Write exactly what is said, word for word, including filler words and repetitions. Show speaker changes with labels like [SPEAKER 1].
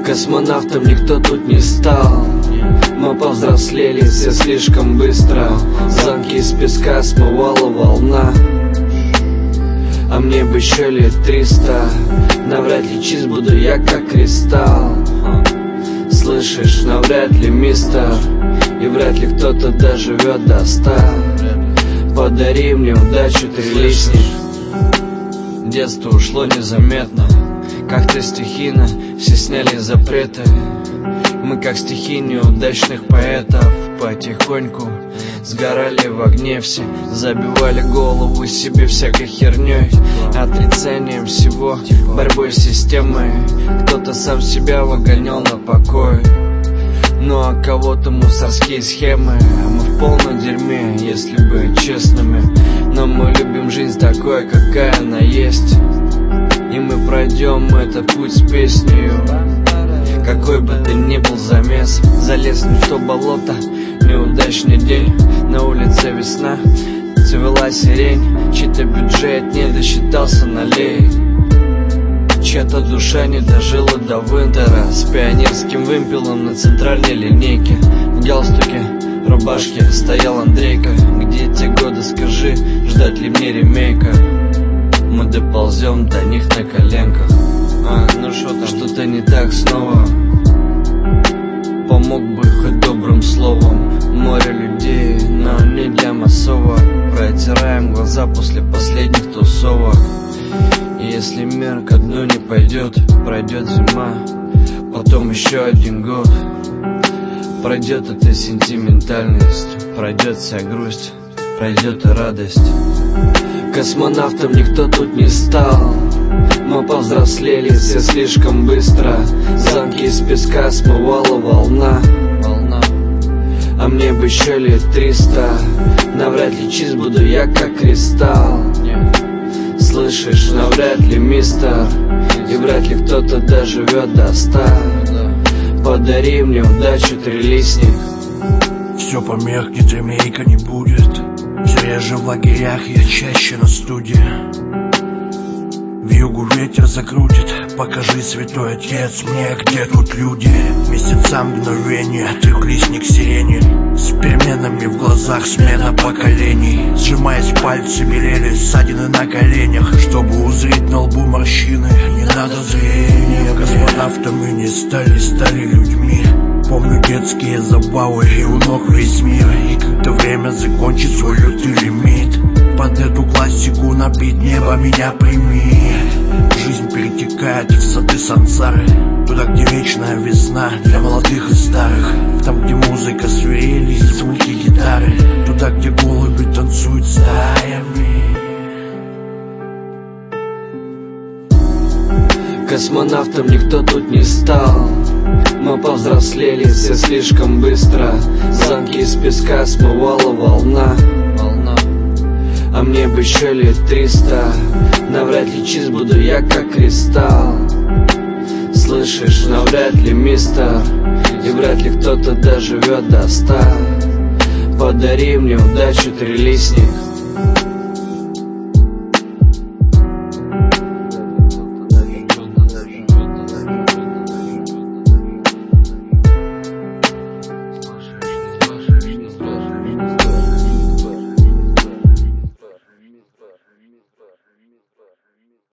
[SPEAKER 1] Космонавтом никто тут не стал. Мы повзрослели все слишком быстро. Замки из песка смывала волна. А мне бы еще лет триста. Навряд ли чист буду я как кристалл. Слышишь, навряд ли, мистер. И вряд ли кто-то доживет до ста. Подари мне удачу, трилистник. Детство ушло незаметно. Как-то стихийно все сняли запреты. Мы как стихи неудачных поэтов. Потихоньку сгорали в огне все. Забивали голову себе всякой херней, отрицанием всего, борьбой с системой. Кто-то сам себя выгонял на покой. Ну а кого-то мусорские схемы. Мы в полном дерьме, если быть честными. Но мы любим жизнь такой, какая она есть. И мы пройдем этот путь с песнею. Какой бы ты ни был замес, залез не в то болото. Неудачный день, на улице весна. Цвела сирень, чей-то бюджет не досчитался налей. Чья-то душа не дожила до винтера. С пионерским вымпелом на центральной линейке. В галстуке, рубашке стоял Андрейка. Где те годы, скажи, ждать ли мне ремейка? Мы доползем до них на коленках. А, ну шо там? Что-то не так снова. Помог бы хоть добрым словом. Море людей, но не для массовок. Протираем глаза после последних тусовок. И если мир ко дну не пойдет, пройдет зима, потом еще один год. Пройдет эта сентиментальность, пройдет вся грусть, пройдет и радость. Космонавтом никто тут не стал. Мы повзрослели все слишком быстро. Замки из песка смывала волна. волна. А мне бы еще лет триста. Навряд ли чист буду я как кристалл. Слышишь, навряд ли, мистер. И вряд ли кто-то доживет до ста. Подари мне удачу, трилистник.
[SPEAKER 2] Все померкнет, ремейка не будет. Все реже в лагерях, я чаще на студии. Вьюгу ветер закрутит. Покажи, святой отец, мне, где тут люди. Месяца мгновения, трехлистник сирени. С переменами в глазах, смена поколений. Сжимаясь пальцы, белели ссадины на коленях. Чтобы узреть на лбу морщины, не надо зрения. Космонавтами не стали, стали людьми. Помню детские забавы, и у ног весь мир. И когда время закончит свой лютый лимит, под эту классику набить небо меня прими. Жизнь перетекает в сады сансары. Туда, где вечная весна для молодых и старых. Там, где музыка свирели и звуки гитары. Туда, где голуби танцуют стаями.
[SPEAKER 1] Космонавтом никто тут не стал. Мы повзрослели все слишком быстро. Замки из песка смывала волна. волна. А мне бы еще лет триста. Навряд ли чист буду я как кристалл. Слышишь, навряд ли, мистер. И вряд ли кто-то доживет до ста. Подари мне удачу, трилистник.